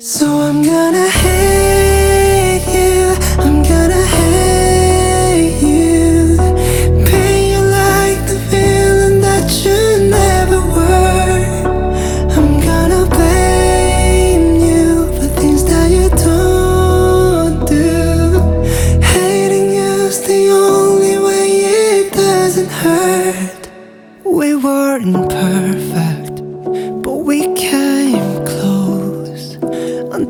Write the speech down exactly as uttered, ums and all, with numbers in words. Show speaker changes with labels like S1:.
S1: So I'm gonna hate you, I'm gonna hate you. Paint you like the villain that you never were. I'm gonna blame you for things that you don't do. Hating you's the only way it doesn't hurt. We weren't perfect, but we can